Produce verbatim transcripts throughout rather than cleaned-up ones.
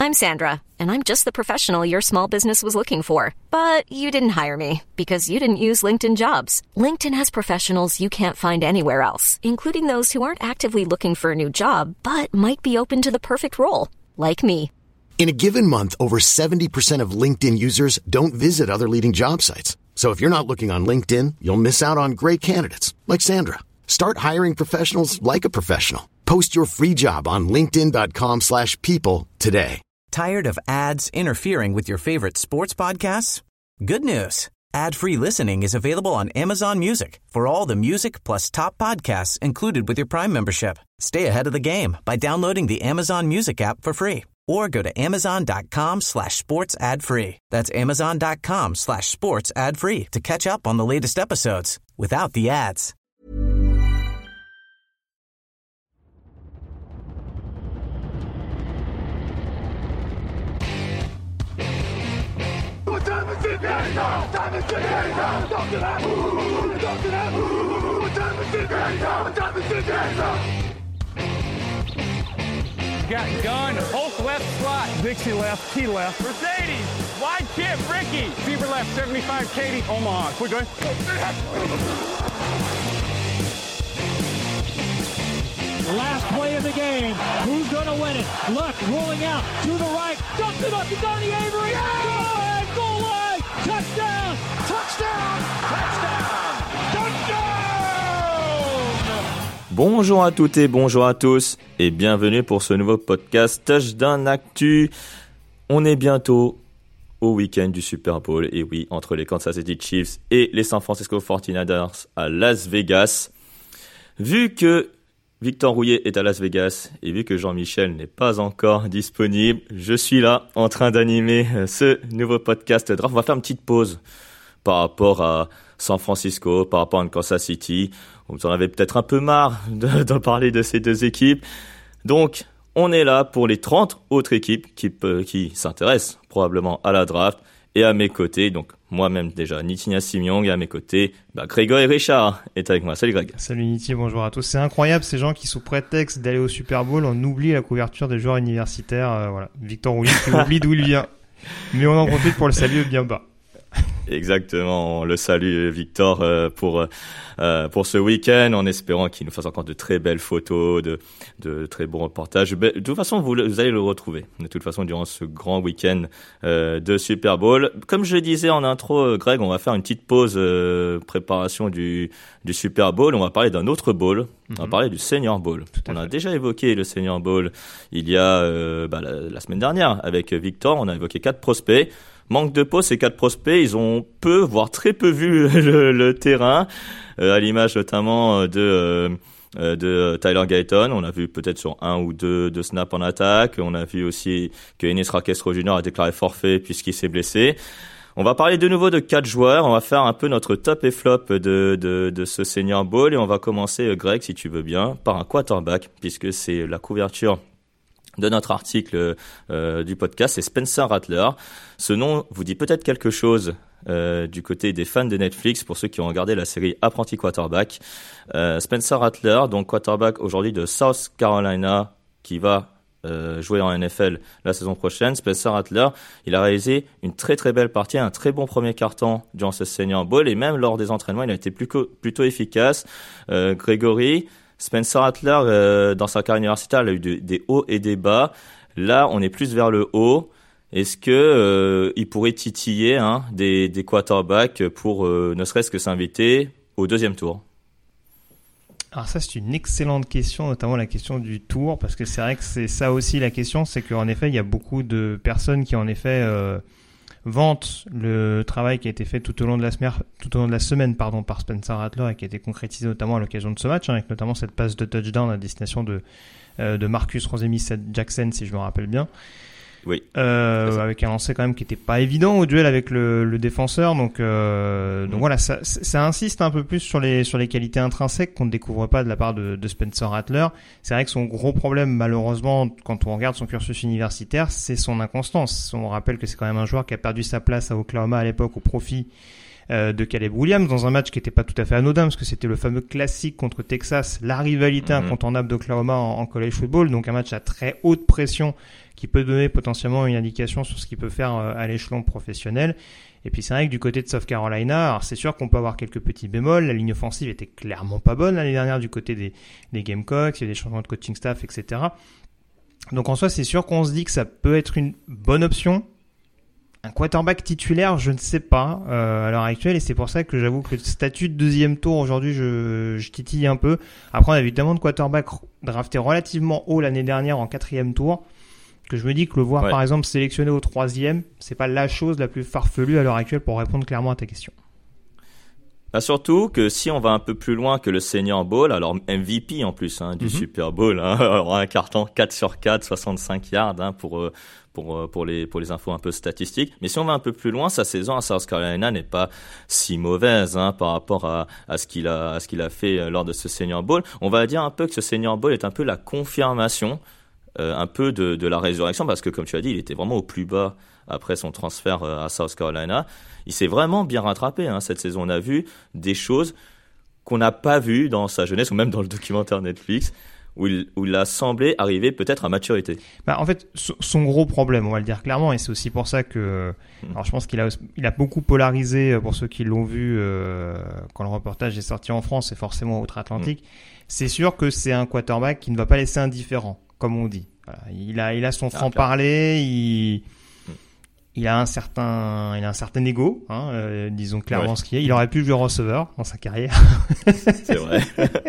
I'm Sandra, and I'm just the professional your small business was looking for. But you didn't hire me because you didn't use LinkedIn Jobs. LinkedIn has professionals you can't find anywhere else, including those who aren't actively looking for a new job, but might be open to the perfect role, like me. In a given month, over seventy percent of LinkedIn users don't visit other leading job sites. So if you're not looking on LinkedIn, you'll miss out on great candidates like Sandra. Start hiring professionals like a professional. Post your free job on linkedin.com slash people today. Tired of ads interfering with your favorite sports podcasts? Good news. Ad-free listening is available on Amazon Music for all the music plus top podcasts included with your Prime membership. Stay ahead of the game by downloading the Amazon Music app for free or go to amazon.com slash sports ad free. That's amazon.com slash sports ad free to catch up on the latest episodes without the ads. Got gun, Hulk left slot, Dixie left, T left, Mercedes, wide chip, Ricky, Fever left, seventy-five, Katie, Omaha. Quick going. Last play of the game. Who's going to win it? Luck rolling out to the right. Dumps it up to Donnie Avery. Yeah! Goal line, goal line. Touchdown, touchdown, touchdown, touchdown! Bonjour à toutes et bonjour à tous et bienvenue pour ce nouveau podcast Touchdown Actu. On est bientôt au week-end du Super Bowl et oui, entre les Kansas City Chiefs et les San Francisco forty-niners à Las Vegas. Vu que Victor Rouillet est à Las Vegas et vu que Jean-Michel n'est pas encore disponible, je suis là en train d'animer ce nouveau podcast draft. On va faire une petite pause par rapport à San Francisco, par rapport à Kansas City. Vous en avez peut-être un peu marre de, de parler de ces deux équipes. Donc, on est là pour les trente autres équipes qui, qui s'intéressent probablement à la draft. Et à mes côtés, donc moi-même déjà, Nitinia Simiong, et à mes côtés, bah, Grégory Richard est avec moi. Salut Greg. Salut Niti, bonjour à tous. C'est incroyable ces gens qui, sous prétexte d'aller au Super Bowl, on oublie la couverture des joueurs universitaires. Euh, voilà, Victor Rouillet qui oublie d'où il vient. Mais on en profite pour le saluer bien bas. Exactement, on le salue Victor euh, pour euh, pour ce week-end, en espérant qu'il nous fasse encore de très belles photos, de de très bons reportages. De toute façon, vous, vous allez le retrouver. De toute façon, durant ce grand week-end euh, de Super Bowl, comme je le disais en intro, Greg, on va faire une petite pause euh, préparation du du Super Bowl. On va parler d'un autre bowl. Mm-hmm. On va parler du Senior Bowl. On fait. a déjà évoqué le Senior Bowl il y a euh, bah, la, la semaine dernière avec Victor. On a évoqué quatre prospects. Manque de peau, ces quatre prospects, ils ont peu, voire très peu vu le, le terrain, euh, à l'image notamment de euh, de Tyler Guyton. On a vu peut-être sur un ou deux, deux snaps en attaque. On a vu aussi que Enes Raquestro junior a déclaré forfait puisqu'il s'est blessé. On va parler de nouveau de quatre joueurs. On va faire un peu notre top et flop de de, de ce Senior Bowl et on va commencer, Greg, si tu veux bien, par un quarterback puisque c'est la couverture de notre article euh, du podcast, c'est Spencer Rattler. Ce nom vous dit peut-être quelque chose euh, du côté des fans de Netflix, pour ceux qui ont regardé la série Apprenti Quarterback. Euh, Spencer Rattler, donc quarterback aujourd'hui de South Carolina, qui va euh, jouer en N F L la saison prochaine. Spencer Rattler, il a réalisé une très très belle partie, un très bon premier quart-temps durant ce Senior Bowl, et même lors des entraînements, il a été plutôt, plutôt efficace. Euh, Grégory, Spencer Rattler, euh, dans sa carrière universitaire, il a eu de, des hauts et des bas. Là, on est plus vers le haut. Est-ce que euh, il pourrait titiller hein, des, des quarterbacks pour euh, ne serait-ce que s'inviter au deuxième tour? Alors ça, c'est une excellente question, notamment la question du tour, parce que c'est vrai que c'est ça aussi la question, c'est qu'en effet, il y a beaucoup de personnes qui, en effet, euh, vantent le travail qui a été fait tout au long de la semaine, tout au long de la semaine, pardon, par Spencer Rattler et qui a été concrétisé notamment à l'occasion de ce match, hein, avec notamment cette passe de touchdown à destination de euh, de Marcus Rosemy-Jackson, si je me rappelle bien. Oui. Euh, avec un lancer quand même qui était pas évident au duel avec le, le défenseur, donc euh, mmh. donc voilà, ça, ça insiste un peu plus sur les sur les qualités intrinsèques qu'on ne découvre pas de la part de, de Spencer Rattler. C'est vrai que son gros problème, malheureusement, quand on regarde son cursus universitaire, c'est son inconstance. On rappelle que c'est quand même un joueur qui a perdu sa place à Oklahoma à l'époque au profit euh, de Caleb Williams dans un match qui n'était pas tout à fait anodin parce que c'était le fameux classique contre Texas, la rivalité mm-hmm. incontournable d'Oklahoma en, en college football, donc un match à très haute pression qui peut donner potentiellement une indication sur ce qu'il peut faire euh, à l'échelon professionnel. Et puis c'est vrai que du côté de South Carolina, alors c'est sûr qu'on peut avoir quelques petits bémols, la ligne offensive était clairement pas bonne l'année dernière du côté des, des Gamecocks, il y a des changements de coaching staff, et cetera. Donc en soi, c'est sûr qu'on se dit que ça peut être une bonne option. Un quarterback titulaire, je ne sais pas euh, à l'heure actuelle, et c'est pour ça que j'avoue que le statut de deuxième tour aujourd'hui, je, je titille un peu. Après, on a évidemment de quarterbacks draftés relativement haut l'année dernière en quatrième tour, que je me dis que le voir ouais. par exemple sélectionné au troisième, c'est pas la chose la plus farfelue à l'heure actuelle pour répondre clairement à ta question. Bah surtout que si on va un peu plus loin que le Senior Bowl, alors M V P en plus hein, du mm-hmm. Super Bowl, hein, alors un carton quatre sur quatre, soixante-cinq yards hein, pour pour pour les pour les infos un peu statistiques. Mais si on va un peu plus loin, sa saison à South Carolina n'est pas si mauvaise hein, par rapport à à ce qu'il a à ce qu'il a fait lors de ce Senior Bowl. On va dire un peu que ce Senior Bowl est un peu la confirmation euh, un peu de de la résurrection parce que comme tu as dit, il était vraiment au plus bas après son transfert à South Carolina. Il s'est vraiment bien rattrapé hein, cette saison. On a vu des choses qu'on n'a pas vues dans sa jeunesse ou même dans le documentaire Netflix où il, où il a semblé arriver peut-être à maturité. Bah, en fait, son gros problème, on va le dire clairement, et c'est aussi pour ça que mmh. alors je pense qu'il a, il a beaucoup polarisé pour ceux qui l'ont vu euh, quand le reportage est sorti en France et forcément outre-Atlantique. Mmh. C'est sûr que c'est un quarterback qui ne va pas laisser indifférent, comme on dit. Voilà. Il a, il a son franc-parler, il... Il a un certain, il a un certain ego, hein, euh, disons clairement ouais. ce qu'il est. Il aurait pu jouer receveur dans sa carrière. C'est vrai.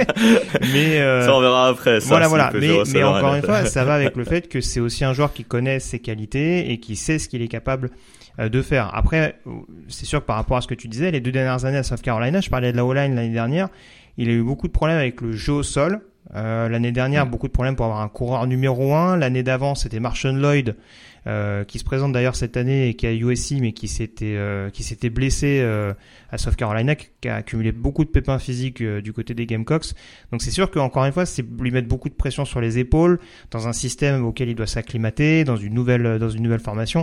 mais euh, ça on verra après. Ça, voilà, voilà. Mais, mais encore une fois, ça va avec le fait que c'est aussi un joueur qui connaît ses qualités et qui sait ce qu'il est capable euh, de faire. Après, c'est sûr que par rapport à ce que tu disais, les deux dernières années à South Carolina, je parlais de la O-line l'année dernière, il a eu beaucoup de problèmes avec le jeu au sol. Euh, l'année dernière, mmh. beaucoup de problèmes pour avoir un coureur numéro un. L'année d'avant, c'était Marshawn Lloyd. Euh, qui se présente d'ailleurs cette année et qui est à U S C mais qui s'était euh, qui s'était blessé euh, à South Carolina, qui a accumulé beaucoup de pépins physiques euh, du côté des Gamecocks. Donc c'est sûr qu'encore une fois, c'est lui mettre beaucoup de pression sur les épaules dans un système auquel il doit s'acclimater, dans une nouvelle dans une nouvelle formation.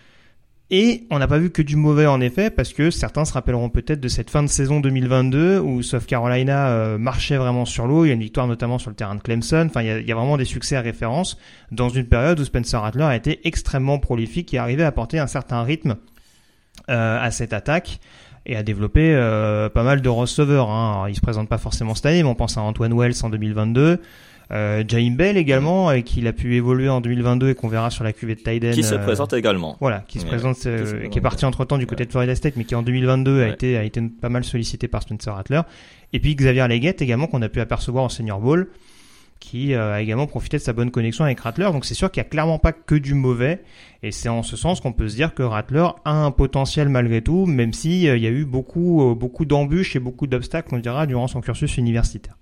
Et on n'a pas vu que du mauvais en effet, parce que certains se rappelleront peut-être de cette fin de saison deux mille vingt-deux où South Carolina euh, marchait vraiment sur l'eau. Il y a une victoire notamment sur le terrain de Clemson. Enfin, il y a, il y a vraiment des succès à référence dans une période où Spencer Rattler a été extrêmement prolifique et arrivait à apporter un certain rythme euh, à cette attaque et à développer euh, pas mal de receveurs. Hein. Alors, il se présente pas forcément cette année, mais on pense à Antoine Wells en deux mille vingt-deux. Euh, Jaheim Bell également, avec qui il a pu évoluer en deux mille vingt-deux et qu'on verra sur la cuvée de Tight end. Qui se euh, présente également. Voilà, qui se ouais, présente, euh, qui, qui est parti entre temps du côté ouais. de Florida State, mais qui en deux mille vingt-deux ouais. a été a été pas mal sollicité par Spencer Rattler. Et puis Xavier Legette également, qu'on a pu apercevoir en Senior Bowl, qui euh, a également profité de sa bonne connexion avec Rattler. Donc c'est sûr qu'il y a clairement pas que du mauvais, et c'est en ce sens qu'on peut se dire que Rattler a un potentiel malgré tout, même si euh, il y a eu beaucoup euh, beaucoup d'embûches et beaucoup d'obstacles, on dira, durant son cursus universitaire.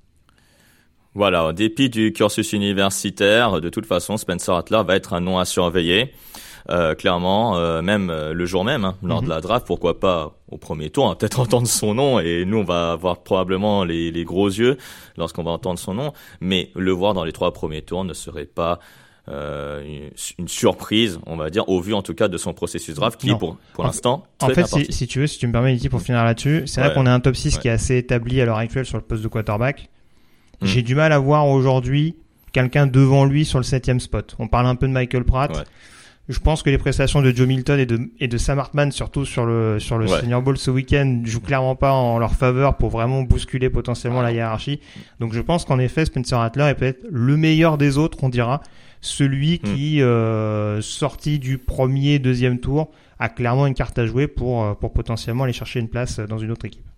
Voilà, en dépit du cursus universitaire, de toute façon, Spencer Rattler va être un nom à surveiller. Euh, clairement, euh, même euh, le jour même, hein, lors mm-hmm. de la draft, pourquoi pas au premier tour, on va peut-être entendre son nom et nous on va avoir probablement les, les gros yeux lorsqu'on va entendre son nom, mais le voir dans les trois premiers tours ne serait pas euh, une, une surprise, on va dire, au vu en tout cas de son processus draft qui, non. pour, pour en l'instant, en fait, si, si tu veux, si tu me permets, Niti, pour finir là-dessus, c'est ouais. vrai qu'on a un top six ouais. qui est assez établi à l'heure actuelle sur le poste de quarterback. Mmh. J'ai du mal à voir aujourd'hui quelqu'un devant lui sur le septième spot. On parle un peu de Michael Pratt. Ouais. Je pense que les prestations de Joe Milton et de, et de Sam Hartman, surtout sur le, sur le ouais. Senior Bowl ce week-end, jouent clairement pas en leur faveur pour vraiment bousculer potentiellement ah. la hiérarchie. Donc je pense qu'en effet, Spencer Rattler est peut-être le meilleur des autres, on dira. Celui mmh. qui, euh, sorti du premier, deuxième tour, a clairement une carte à jouer pour, pour potentiellement aller chercher une place dans une autre équipe.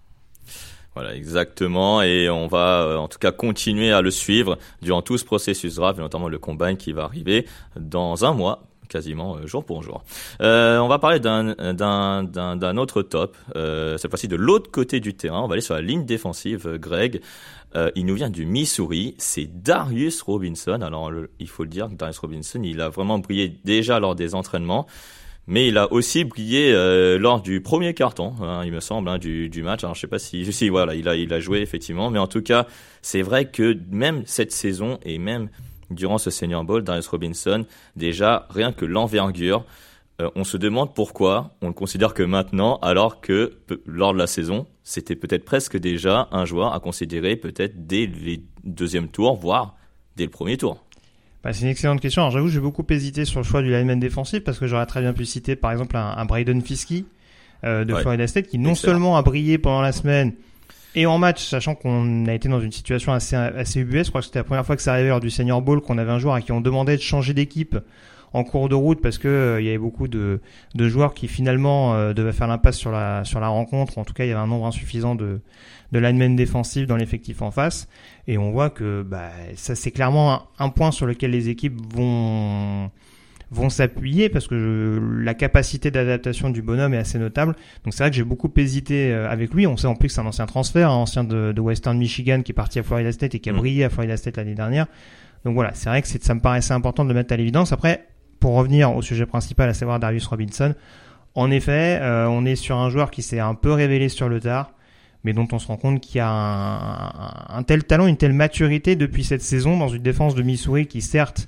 Voilà, exactement, et on va euh, en tout cas continuer à le suivre durant tout ce processus draft, et notamment le combine qui va arriver dans un mois, quasiment euh, jour pour jour. Euh, on va parler d'un, d'un, d'un, d'un autre top, euh, cette fois-ci de l'autre côté du terrain. On va aller sur la ligne défensive, euh, Greg. Euh, il nous vient du Missouri, c'est Darius Robinson. Alors le, il faut le dire, Darius Robinson, il a vraiment brillé déjà lors des entraînements. Mais il a aussi brillé euh, lors du premier carton, hein, il me semble, hein, du, du match. Alors je sais pas si, si voilà, il a, il a joué effectivement, mais en tout cas, c'est vrai que même cette saison et même durant ce Senior Bowl, Darius Robinson, déjà rien que l'envergure euh, on se demande pourquoi on le considère que maintenant, alors que pe- lors de la saison, c'était peut-être presque déjà un joueur à considérer peut-être dès les deuxièmes tours, voire dès le premier tour. Bah, c'est une excellente question. Alors j'avoue, j'ai beaucoup hésité sur le choix du lineman défensif parce que j'aurais très bien pu citer par exemple un, un Braden Fiske euh, de ouais. Florida State qui non Excellent. seulement a brillé pendant la semaine et en match, sachant qu'on a été dans une situation assez, assez ubuesque. Je crois que c'était la première fois que ça arrivait lors du Senior Bowl qu'on avait un joueur à qui on demandait de changer d'équipe en cours de route parce que euh, il y avait beaucoup de, de joueurs qui finalement euh, devaient faire l'impasse sur la, sur la rencontre. En tout cas, il y avait un nombre insuffisant de, de linemen défensifs dans l'effectif en face. Et on voit que bah, ça c'est clairement un, un point sur lequel les équipes vont... vont s'appuyer parce que je, la capacité d'adaptation du bonhomme est assez notable. Donc c'est vrai que j'ai beaucoup hésité avec lui. On sait en plus que c'est un ancien transfert, un ancien de, de Western Michigan qui est parti à Florida State et qui a mmh. brillé à Florida State l'année dernière. Donc voilà, c'est vrai que c'est, ça me paraissait important de le mettre à l'évidence. Après, pour revenir au sujet principal, à savoir Darius Robinson, en effet, euh, on est sur un joueur qui s'est un peu révélé sur le tard, mais dont on se rend compte qu'il y a un, un, un tel talent, une telle maturité depuis cette saison dans une défense de Missouri qui certes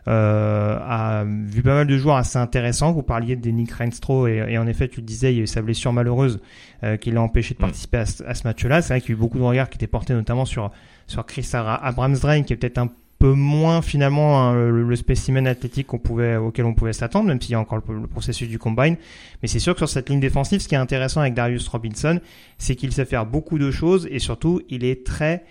Euh, a vu pas mal de joueurs assez intéressants. Vous parliez de Nick Renstro et, et en effet tu le disais, il y a eu sa blessure malheureuse euh, qui l'a empêché de participer à ce, à ce match-là. C'est vrai qu'il y a eu beaucoup de regards qui étaient portés notamment sur sur Chris Abrams-Drain qui est peut-être un peu moins finalement hein, le, le spécimen athlétique qu'on pouvait auquel on pouvait s'attendre, même s'il y a encore le, le processus du combine. Mais c'est sûr que sur cette ligne défensive, ce qui est intéressant avec Darius Robinson, c'est qu'il sait faire beaucoup de choses et surtout il est très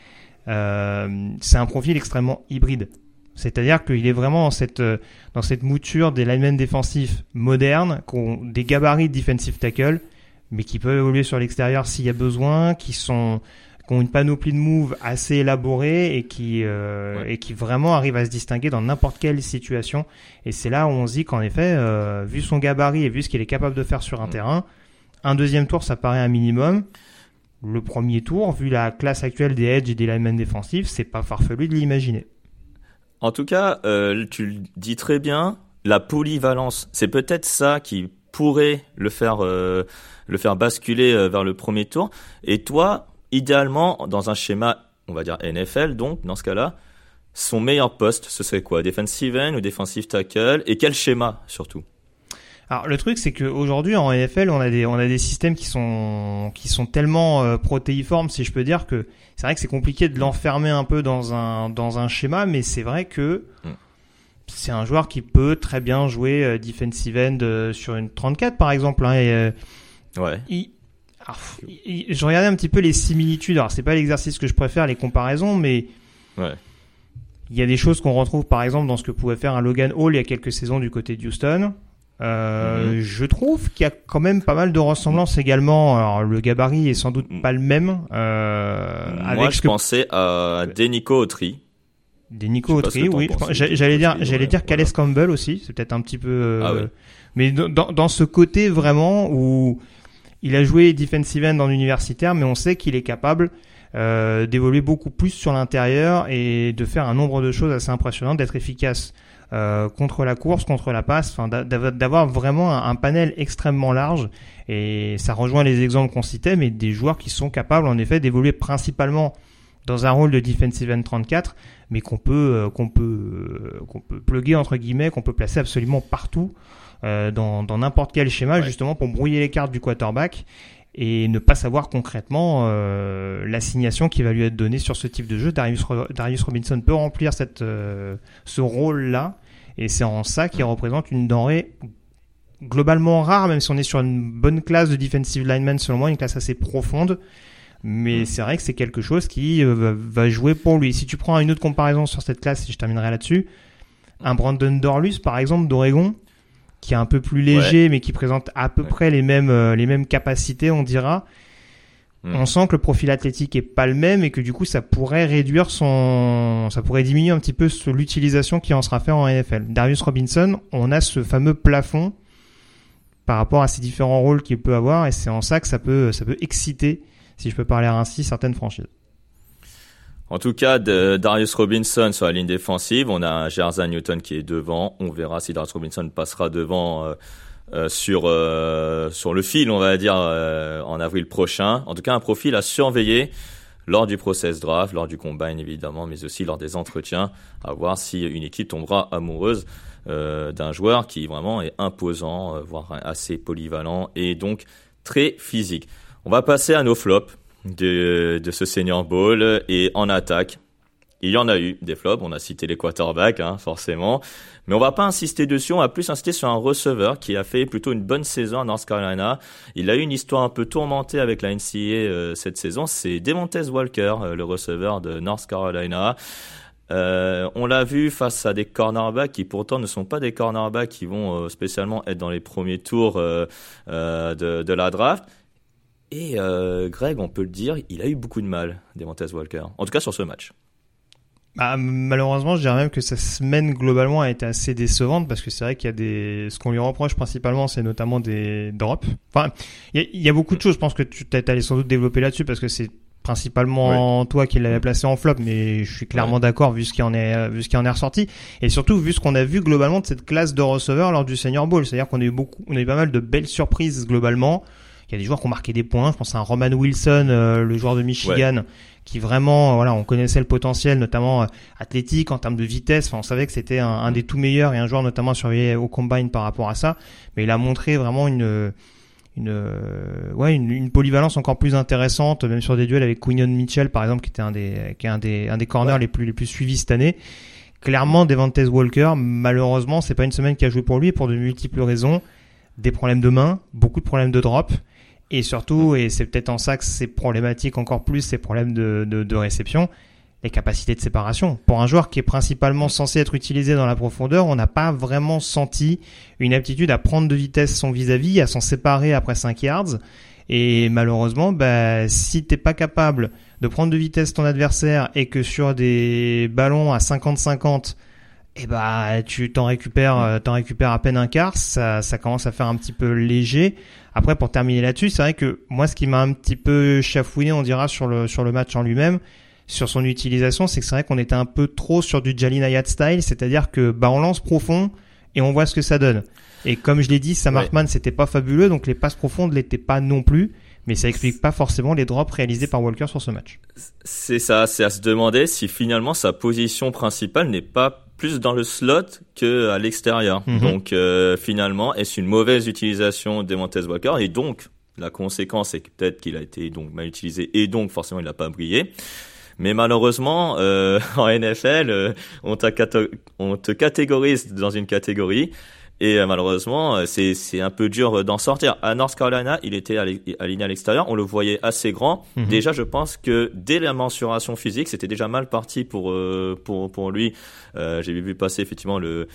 euh, c'est un profil extrêmement hybride. C'est-à-dire qu'il est vraiment dans cette, dans cette mouture des linemen défensifs modernes, qui ont des gabarits de defensive tackle, mais qui peuvent évoluer sur l'extérieur s'il y a besoin, qui sont, qui ont une panoplie de moves assez élaborée et qui, euh, ouais. et qui vraiment arrivent à se distinguer dans n'importe quelle situation. Et c'est là où on se dit qu'en effet, euh, vu son gabarit et vu ce qu'il est capable de faire sur un mmh. terrain, un deuxième tour, ça paraît un minimum. Le premier tour, vu la classe actuelle des edge et des linemen défensifs, c'est pas farfelu de l'imaginer. En tout cas, euh, tu le dis très bien, la polyvalence, c'est peut-être ça qui pourrait le faire, euh, le faire basculer euh, vers le premier tour. Et toi, idéalement, dans un schéma, on va dire N F L, donc, dans ce cas-là, son meilleur poste, ce serait quoi? Defensive end ou defensive tackle? Et quel schéma, surtout? Alors le truc c'est qu'aujourd'hui en N F L on a des on a des systèmes qui sont qui sont tellement euh, protéiformes si je peux dire que c'est vrai que c'est compliqué de l'enfermer un peu dans un dans un schéma, mais c'est vrai que mm. c'est un joueur qui peut très bien jouer euh, defensive end euh, sur une trente-quatre par exemple hein, et euh, ouais. Il, alors, il, je regardais un petit peu les similitudes. Alors c'est pas l'exercice que je préfère, les comparaisons, mais ouais. Il y a des choses qu'on retrouve par exemple dans ce que pouvait faire un Logan Hall il y a quelques saisons du côté de Houston. Euh, mmh. Je trouve qu'il y a quand même pas mal de ressemblances également. Alors le gabarit est sans doute pas le même. Euh, Moi, avec je que... pensais à Denico Autry. Denico Autry, oui. J'allais, j'allais dire, j'allais ouais, dire voilà. Calais Campbell aussi. C'est peut-être un petit peu. Euh... Ah, oui. Mais dans, dans ce côté vraiment où il a joué defensive end en universitaire, mais on sait qu'il est capable euh, d'évoluer beaucoup plus sur l'intérieur et de faire un nombre de choses assez impressionnantes, d'être efficace. Euh, contre la course, contre la passe, enfin d'avoir vraiment un, un panel extrêmement large, et ça rejoint les exemples qu'on citait, mais des joueurs qui sont capables en effet d'évoluer principalement dans un rôle de defensive end trente-quatre, mais qu'on peut euh, qu'on peut euh, qu'on peut plugger entre guillemets, qu'on peut placer absolument partout euh, dans dans n'importe quel schéma, ouais. justement pour brouiller les cartes du quarterback et ne pas savoir concrètement euh, l'assignation qui va lui être donnée sur ce type de jeu. Darius, Darius Robinson peut remplir cette euh, ce rôle-là. Et c'est en ça qu'il représente une denrée globalement rare, même si on est sur une bonne classe de defensive lineman, selon moi, une classe assez profonde. Mais mmh. c'est vrai que c'est quelque chose qui euh, va jouer pour lui. Si tu prends une autre comparaison sur cette classe, et je terminerai là-dessus, un Brandon Dorlus, par exemple, d'Oregon, qui est un peu plus léger, ouais. mais qui présente à peu ouais. près les mêmes, euh, les mêmes capacités, on dira. Mmh. On sent que le profil athlétique est pas le même et que du coup ça pourrait réduire son, ça pourrait diminuer un petit peu l'utilisation qui en sera fait en N F L. Darius Robinson, on a ce fameux plafond par rapport à ces différents rôles qu'il peut avoir et c'est en ça que ça peut, ça peut exciter, si je peux parler ainsi, certaines franchises. En tout cas, de Darius Robinson sur la ligne défensive, on a Jerzan Newton qui est devant. On verra si Darius Robinson passera devant. Euh, Euh, sur euh, sur le fil, on va dire, euh, en avril prochain. En tout cas, un profil à surveiller lors du process draft, lors du combine évidemment, mais aussi lors des entretiens, à voir si une équipe tombera amoureuse euh, d'un joueur qui vraiment est imposant, euh, voire assez polyvalent et donc très physique. On va passer à nos flops de, de ce Senior Bowl et en attaque. Il y en a eu des flops, on a cité les quarterbacks, hein, forcément. Mais on va pas insister dessus, on va plus insister sur un receveur qui a fait plutôt une bonne saison à North Carolina. Il a eu une histoire un peu tourmentée avec la N C A A euh, cette saison, c'est Demontez Walker, euh, le receveur de North Carolina. Euh, on l'a vu face à des cornerbacks qui pourtant ne sont pas des cornerbacks qui vont euh, spécialement être dans les premiers tours euh, euh, de, de la draft. Et euh, Greg, on peut le dire, il a eu beaucoup de mal, Demontez Walker, en tout cas sur ce match. Bah, malheureusement, je dirais même que sa semaine globalement a été assez décevante parce que c'est vrai qu'il y a des, ce qu'on lui reproche principalement, c'est notamment des drops. Enfin, il y a, il y a beaucoup de choses. Je pense que tu t'allais sans doute développer là-dessus parce que c'est principalement ouais. toi qui l'avais placé en flop, mais je suis clairement ouais. d'accord vu ce qui en est, vu ce qui en est ressorti et surtout vu ce qu'on a vu globalement de cette classe de receveurs lors du Senior Bowl. C'est-à-dire qu'on a eu beaucoup, on a eu pas mal de belles surprises globalement. Il y a des joueurs qui ont marqué des points. Je pense à un Roman Wilson, euh, le joueur de Michigan. Ouais. Qui vraiment, voilà, on connaissait le potentiel, notamment euh, athlétique, en termes de vitesse. Enfin, on savait que c'était un, un des tout meilleurs et un joueur notamment à surveiller au combine par rapport à ça. Mais il a montré vraiment une, une, euh, ouais, une, une polyvalence encore plus intéressante, même sur des duels avec Quinyon Mitchell, par exemple, qui était un des, qui est un des, un des corners ouais. les plus, les plus suivis cette année. Clairement, Devontez Walker, malheureusement, c'est pas une semaine qui a joué pour lui pour de multiples raisons. Des problèmes de main, beaucoup de problèmes de drop. Et surtout, et c'est peut-être en ça que c'est problématique encore plus, ces problèmes de, de, de réception, les capacités de séparation. Pour un joueur qui est principalement censé être utilisé dans la profondeur, on n'a pas vraiment senti une aptitude à prendre de vitesse son vis-à-vis, à s'en séparer après cinq yards. Et malheureusement, bah, si t'es pas capable de prendre de vitesse ton adversaire et que sur des ballons à cinquante cinquante, et bah tu t'en récupères t'en récupères à peine un quart, ça ça commence à faire un petit peu léger. Après, pour terminer là-dessus, c'est vrai que moi ce qui m'a un petit peu chafouiné, on dira, sur le sur le match en lui-même, sur son utilisation, c'est que c'est vrai qu'on était un peu trop sur du Jalin Hyatt style, c'est-à-dire que bah on lance profond et on voit ce que ça donne. Et comme je l'ai dit, Sam ouais. Hartman c'était pas fabuleux, donc les passes profondes l'étaient pas non plus. Mais ça explique pas forcément les drops réalisés par Walker sur ce match. C'est ça, c'est à se demander si finalement sa position principale n'est pas plus dans le slot que à l'extérieur. Mm-hmm. Donc euh, finalement, est-ce une mauvaise utilisation de Demontez Walker? Et donc la conséquence c'est que peut-être qu'il a été donc mal utilisé et donc forcément il n'a pas brillé. Mais malheureusement, euh, en N F L, euh, on, on te catégorise dans une catégorie. Et euh, malheureusement, c'est c'est un peu dur d'en sortir. À North Carolina, il était aligné à l'extérieur, on le voyait assez grand. Mm-hmm. Déjà, je pense que dès la mensuration physique, c'était déjà mal parti pour euh, pour pour lui. Euh, j'ai vu passer effectivement le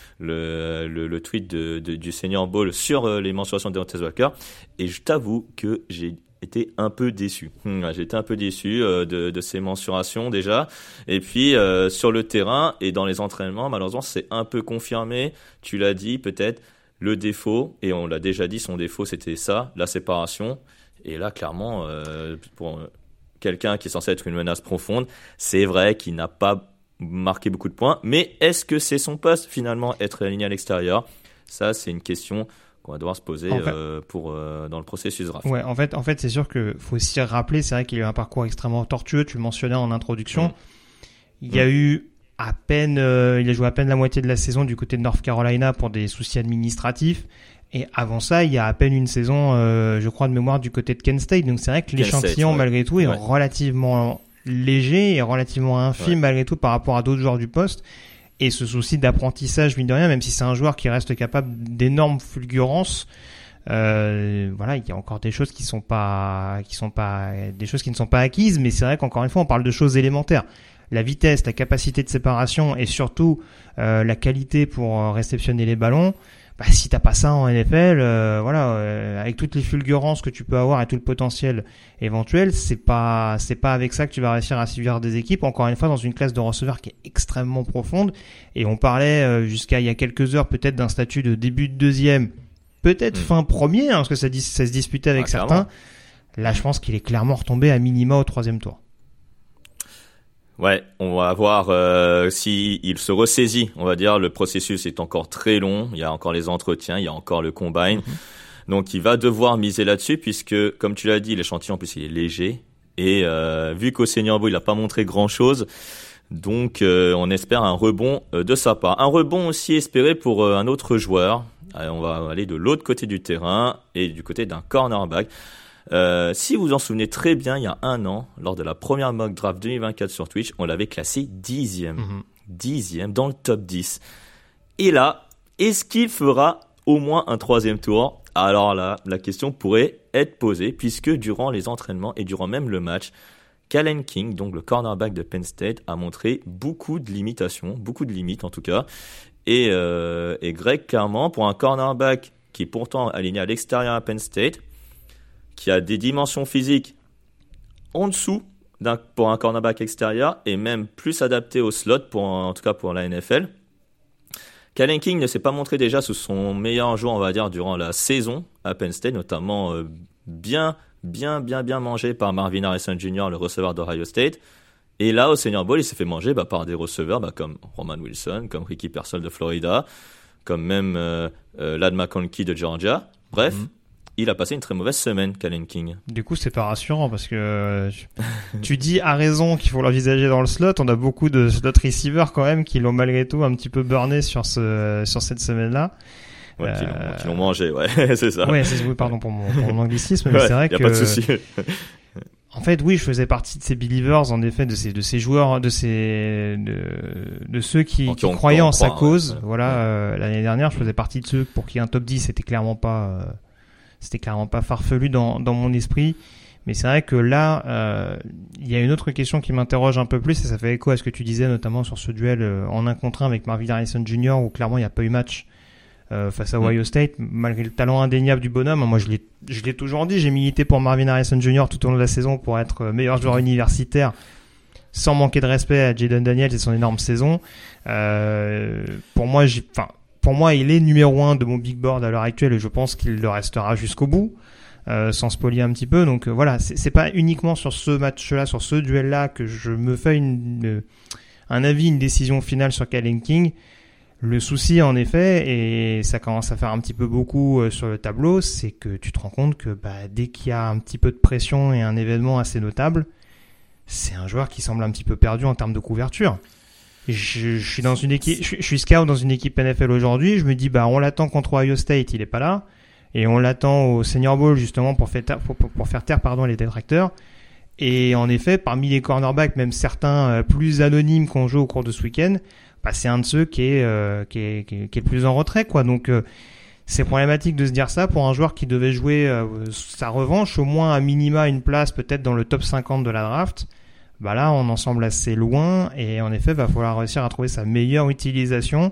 le le, le tweet de, de du Senior Bowl sur euh, les mensurations de Deontay Walker, et je t'avoue que j'ai été un peu déçu. Hum, j'ai été un peu déçu euh, de, de ces mensurations déjà. Et puis euh, sur le terrain et dans les entraînements, malheureusement, c'est un peu confirmé. Tu l'as dit, peut-être le défaut, et on l'a déjà dit, son défaut c'était ça, la séparation. Et là, clairement, euh, pour quelqu'un qui est censé être une menace profonde, c'est vrai qu'il n'a pas marqué beaucoup de points. Mais est-ce que c'est son poste finalement, être aligné à l'extérieur? Ça, c'est une question on va devoir se poser en fait, euh, pour euh, dans le processus draft. Ouais, en fait, en fait, c'est sûr que faut aussi rappeler, c'est vrai qu'il a eu un parcours extrêmement tortueux. Tu le mentionnais en introduction. Mmh. Il y a mmh. eu à peine, euh, il a joué à peine la moitié de la saison du côté de North Carolina pour des soucis administratifs. Et avant ça, il y a à peine une saison, euh, je crois de mémoire, du côté de Kent State. Donc c'est vrai que l'échantillon, ouais. malgré tout, est ouais. relativement léger et relativement infime ouais. malgré tout par rapport à d'autres joueurs du poste. Et ce souci d'apprentissage, mine de rien, même si c'est un joueur qui reste capable d'énormes fulgurances, euh, voilà, il y a encore des choses qui sont pas, qui sont pas, des choses qui ne sont pas acquises, mais c'est vrai qu'encore une fois, on parle de choses élémentaires. La vitesse, la capacité de séparation et surtout euh, la qualité pour euh, réceptionner les ballons. Bah, si t'as pas ça en N F L, euh, voilà, euh, avec toutes les fulgurances que tu peux avoir et tout le potentiel éventuel, c'est pas, c'est pas avec ça que tu vas réussir à séduire des équipes. Encore une fois, dans une classe de receveurs qui est extrêmement profonde. Et on parlait euh, jusqu'à il y a quelques heures peut-être d'un statut de début de deuxième, peut-être mmh. fin premier, hein, parce que ça, ça se disputait avec ah, certains. Clairement. Là, je pense qu'il est clairement retombé à minima au troisième tour. Ouais, on va voir euh, si il se ressaisit. On va dire le processus est encore très long. Il y a encore les entretiens, il y a encore le combine. Mm-hmm. Donc il va devoir miser là-dessus puisque, comme tu l'as dit, l'échantillon en plus il est léger et euh, vu qu'au Senior Bowl il a pas montré grand-chose, Donc euh, on espère un rebond euh, de sa part. Un rebond aussi espéré pour euh, un autre joueur. Allez, on va aller de l'autre côté du terrain et du côté d'un cornerback. Euh, si vous vous en souvenez très bien, il y a un an, lors de la première mock draft deux mille vingt-quatre sur Twitch, on l'avait classé dixième. Mm-hmm. Dixième dans le top dix. Et là, est-ce qu'il fera au moins un troisième tour ? Alors là, la question pourrait être posée puisque durant les entraînements et durant même le match, Kalen King, donc le cornerback de Penn State, a montré beaucoup de limitations, beaucoup de limites en tout cas. Et, euh, et Greg, clairement, pour un cornerback qui est pourtant aligné à l'extérieur à Penn State, qui a des dimensions physiques en dessous d'un, pour un cornerback extérieur et même plus adapté au slot, pour, en tout cas pour la N F L. Kalen King ne s'est pas montré déjà sous son meilleur jour, on va dire, durant la saison à Penn State, notamment euh, bien, bien, bien, bien mangé par Marvin Harrison junior, le receveur d'Ohio State. Et là, au Senior Bowl, il s'est fait manger bah, par des receveurs bah, comme Roman Wilson, comme Ricky Pearsall de Florida, comme même euh, euh, Ladd McConkey de Georgia. Bref, mm-hmm. il a passé une très mauvaise semaine, Kalen King. Du coup, c'est pas rassurant parce que euh, tu dis à raison qu'il faut l'envisager dans le slot. On a beaucoup de slot receivers quand même qui l'ont malgré tout un petit peu burné sur ce sur cette semaine-là. Ouais, euh... qui, l'ont, qui l'ont mangé, ouais, c'est ça. Ouais, c'est, oui, pardon pour mon, pour mon anglicisme, mais ouais, c'est vrai y a que. Pas de souci. En fait, oui, je faisais partie de ces believers, en effet, de ces de ces joueurs, de ces de, de ceux qui, qui croyaient en sa cause. Ouais. Voilà, ouais. Euh, l'année dernière, je faisais partie de ceux pour qui un top dix, c'était clairement pas. Euh, C'était clairement pas farfelu dans, dans mon esprit. Mais c'est vrai que là, euh, il y a une autre question qui m'interroge un peu plus, et ça fait écho à ce que tu disais, notamment sur ce duel euh, en un contre un avec Marvin Harrison junior, où clairement il n'y a pas eu match euh, face à Ohio State, malgré le talent indéniable du bonhomme. Moi, je l'ai, je l'ai toujours dit, j'ai milité pour Marvin Harrison junior tout au long de la saison pour être meilleur joueur universitaire, sans manquer de respect à Jaden Daniels et son énorme saison. Euh, pour moi, j'ai... Enfin, Pour moi, il est numéro un de mon big board à l'heure actuelle et je pense qu'il le restera jusqu'au bout, euh, sans spolier un petit peu. Donc euh, voilà, c'est, c'est pas uniquement sur ce match-là, sur ce duel-là que je me fais une, une, un avis, une décision finale sur Kalen King. Le souci, en effet, et ça commence à faire un petit peu beaucoup euh, sur le tableau, c'est que tu te rends compte que bah, dès qu'il y a un petit peu de pression et un événement assez notable, c'est un joueur qui semble un petit peu perdu en termes de couverture. Je, je suis dans une équipe, je, je suis scout dans une équipe N F L aujourd'hui. Je me dis, bah, on l'attend contre Ohio State, il est pas là, et on l'attend au Senior Bowl justement pour faire taire, pour, pour, pour faire taire, pardon, les détracteurs. Et en effet, parmi les cornerbacks, même certains euh, plus anonymes qu'on joue au cours de ce week-end, bah, c'est un de ceux qui est, euh, qui est, qui est, qui est le plus en retrait, quoi. Donc, euh, c'est problématique de se dire ça pour un joueur qui devait jouer euh, sa revanche, au moins à minima une place peut-être dans le top cinquante de la draft. Bah là, on en semble assez loin et en effet, va falloir réussir à trouver sa meilleure utilisation.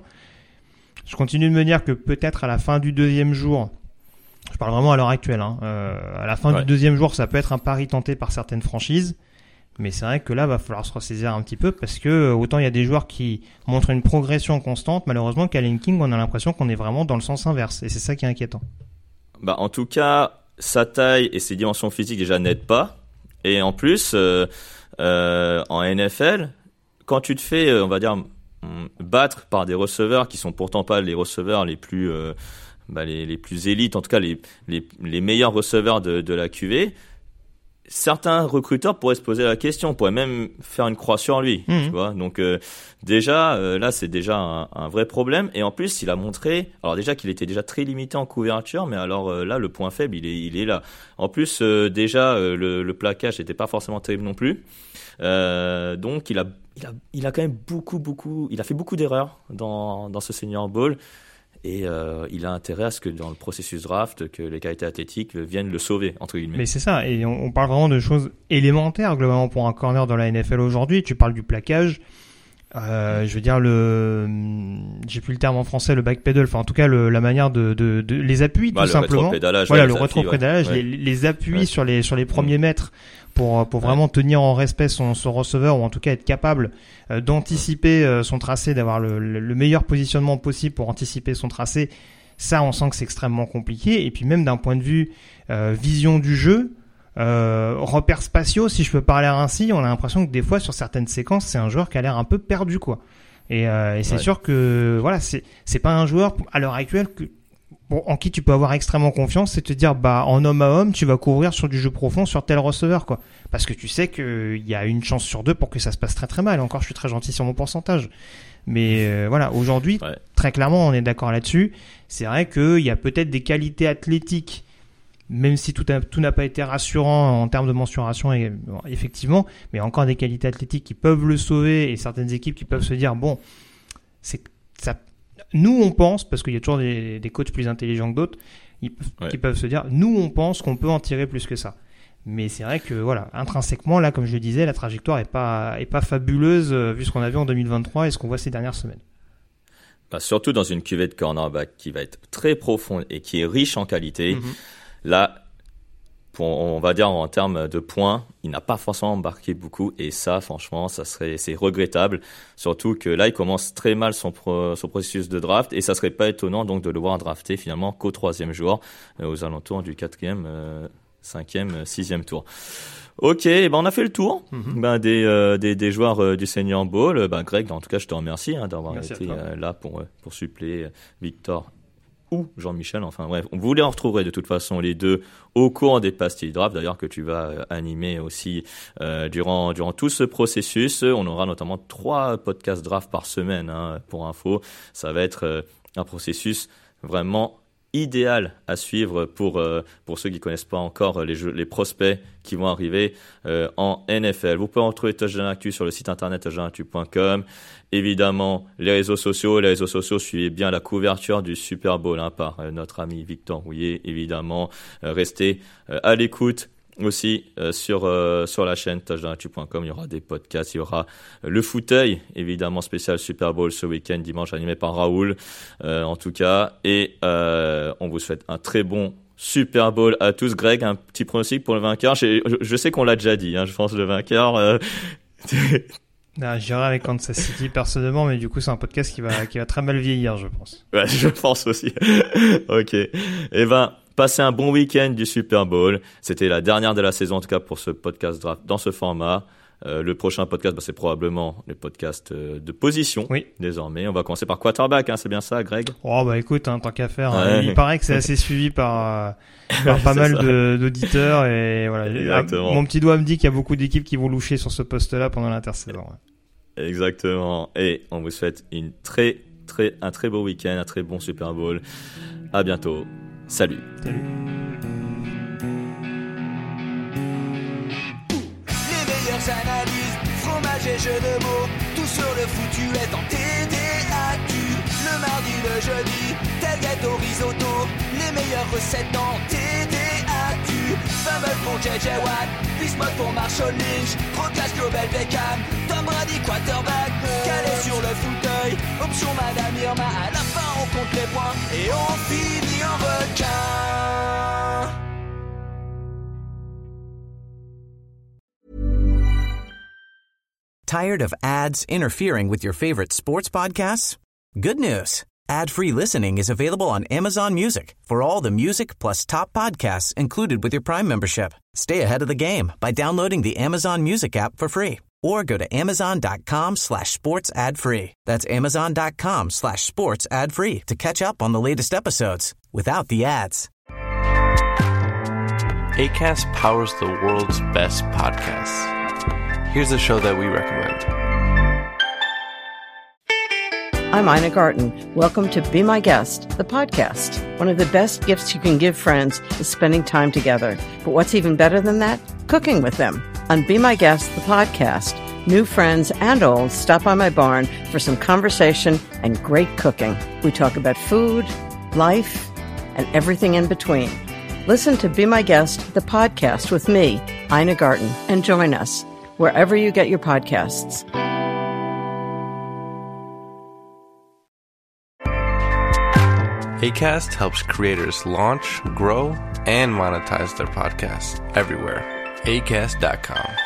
Je continue de me dire que peut-être à la fin du deuxième jour, je parle vraiment à l'heure actuelle, hein, euh, à la fin ouais. du deuxième jour, ça peut être un pari tenté par certaines franchises, mais c'est vrai que là, va falloir se ressaisir un petit peu parce que autant il y a des joueurs qui montrent une progression constante, malheureusement, Kalen King, on a l'impression qu'on est vraiment dans le sens inverse et c'est ça qui est inquiétant. Bah, en tout cas, sa taille et ses dimensions physiques déjà n'aident pas et en plus. Euh, Euh, en N F L, quand tu te fais, on va dire, battre par des receveurs qui sont pourtant pas les receveurs les plus, euh, bah les, les plus élites, en tout cas les, les, les meilleurs receveurs de, de la Q V, certains recruteurs pourraient se poser la question, pourraient même faire une croix sur lui, mmh. tu vois. Donc euh, déjà, euh, là, c'est déjà un, un vrai problème. Et en plus, il a montré, alors déjà qu'il était déjà très limité en couverture, mais alors euh, là, le point faible, il est, il est là. En plus, euh, déjà, euh, le, le plaquage n'était pas forcément terrible non plus. Euh, donc, il a, il a, il a quand même beaucoup, beaucoup, il a fait beaucoup d'erreurs dans, dans ce Senior Bowl. Et euh, il a intérêt à ce que dans le processus draft, que les qualités athlétiques viennent le sauver, entre guillemets. Mais c'est ça, et on, on parle vraiment de choses élémentaires, globalement, pour un corner dans la N F L aujourd'hui. Tu parles du plaquage, euh, je veux dire, le, j'ai plus le terme en français, le backpedal, enfin en tout cas le, la manière de, de, de les appuis, bah, tout le simplement. Rétropédalage, voilà, ouais, le rétropédalage, ouais. les, les appuis ouais. sur les sur les premiers mmh. mètres. Pour, pour vraiment ouais. tenir en respect son, son receveur ou en tout cas être capable euh, d'anticiper euh, son tracé, d'avoir le, le, le meilleur positionnement possible pour anticiper son tracé. Ça, on sent que c'est extrêmement compliqué. Et puis même d'un point de vue euh, vision du jeu, euh, repères spatiaux, si je peux parler ainsi, on a l'impression que des fois sur certaines séquences, c'est un joueur qui a l'air un peu perdu, quoi. Et, euh, et c'est ouais. sûr que voilà, c'est c'est pas un joueur à l'heure actuelle que bon, en qui tu peux avoir extrêmement confiance, c'est te dire, bah, en homme à homme, tu vas couvrir sur du jeu profond sur tel receveur, quoi. Parce que tu sais qu'il y a une chance sur deux pour que ça se passe très très mal. Encore, je suis très gentil sur mon pourcentage. Mais euh, voilà, aujourd'hui, ouais. très clairement, on est d'accord là-dessus. C'est vrai qu'il y a peut-être des qualités athlétiques, même si tout, a, tout n'a pas été rassurant en termes de mensuration, et, bon, effectivement, mais encore des qualités athlétiques qui peuvent le sauver et certaines équipes qui peuvent se dire, bon, c'est ça. Nous, on pense, parce qu'il y a toujours des, des coachs plus intelligents que d'autres, ils, ouais. qui peuvent se dire, nous, on pense qu'on peut en tirer plus que ça. Mais c'est vrai que, voilà, intrinsèquement, là, comme je le disais, la trajectoire est pas, est pas fabuleuse euh, vu ce qu'on a vu en deux mille vingt-trois et ce qu'on voit ces dernières semaines. Bah, surtout dans une cuvée de cornerback qui va être très profonde et qui est riche en qualité. Mm-hmm. Là, pour, on va dire en termes de points, il n'a pas forcément embarqué beaucoup et ça, franchement, ça serait, c'est regrettable. Surtout que là, il commence très mal son, pro, son processus de draft et ça serait pas étonnant donc de le voir drafter finalement qu'au troisième jour, euh, aux alentours du quatrième, euh, cinquième, sixième tour. Ok, ben on a fait le tour mm-hmm. ben des, euh, des des joueurs euh, du Senior Bowl. Ben Greg, en tout cas, je te remercie hein, d'avoir Merci été euh, là pour pour suppléer Victor ou Jean-Michel, enfin bref, vous les retrouverez de toute façon les deux au cours des pastilles draft, d'ailleurs que tu vas euh, animer aussi euh, durant durant tout ce processus. On aura notamment trois podcasts draft par semaine hein, pour info. Ça va être euh, un processus vraiment idéal à suivre pour euh, pour ceux qui connaissent pas encore les jeux, les prospects qui vont arriver euh, en N F L. Vous pouvez retrouver Touchdown Actu sur le site internet touchdown actu point com. Évidemment, les réseaux sociaux, les réseaux sociaux, suivez bien la couverture du Super Bowl hein, par euh, notre ami Victor Rouillet. Évidemment, euh, restez euh, à l'écoute. Aussi euh, sur euh, sur la chaîne touchdown actu point com, il y aura des podcasts, il y aura euh, le fauteuil évidemment spécial Super Bowl ce week-end dimanche animé par Raoul euh, en tout cas et euh, on vous souhaite un très bon Super Bowl à tous. Greg, un petit pronostic pour le vainqueur. Je, je, je sais qu'on l'a déjà dit, hein, je pense le vainqueur. Euh... Non, j'irai avec Kansas City personnellement, mais du coup c'est un podcast qui va qui va très mal vieillir, je pense. Ouais, je pense aussi. Ok. Eh ben. Passez un bon week-end du Super Bowl. C'était la dernière de la saison, en tout cas, pour ce podcast draft dans ce format. Euh, le prochain podcast, bah, c'est probablement le podcast euh, de position. Oui. Désormais, on va commencer par quarterback, hein, c'est bien ça, Greg? Oh, bah écoute, hein, tant qu'à faire. Ouais. Hein, il paraît que c'est assez suivi par, euh, par pas mal de, d'auditeurs. Et voilà. Exactement. Mon petit doigt me dit qu'il y a beaucoup d'équipes qui vont loucher sur ce poste-là pendant l'intersaison. Ouais. Exactement. Et on vous souhaite une très, très, un très beau week-end, un très bon Super Bowl. À bientôt. Salut. Salut. Les meilleures analyses, fromage et jeux de mots, tout sur le foutu est en T D A Q. Le mardi, le jeudi, tailgate au risotto, les meilleures recettes dans T D A Q. Fumble pour J J Watt, Bismuth pour Marshall Lynch, Rocas Global Beckham, Tom Brady quarterback, calé sur le fauteuil, option Madame Irma, à la fin on compte les points et on finit en requin. Tired of ads interfering with your favorite sports podcasts? Good news. Ad-free listening is available on Amazon Music for all the music plus top podcasts included with your Prime membership. Stay ahead of the game by downloading the Amazon Music app for free or go to amazon.com slash sports ad free. That's amazon.com slash sports ad free to catch up on the latest episodes without the ads. Acast powers the world's best podcasts. Here's a show that we recommend. I'm Ina Garten. Welcome to Be My Guest, the podcast. One of the best gifts you can give friends is spending time together. But what's even better than that? Cooking with them. On Be My Guest, the podcast, new friends and old stop by my barn for some conversation and great cooking. We talk about food, life, and everything in between. Listen to Be My Guest, the podcast with me, Ina Garten, and join us wherever you get your podcasts. Acast helps creators launch, grow, and monetize their podcasts everywhere. Acast dot com.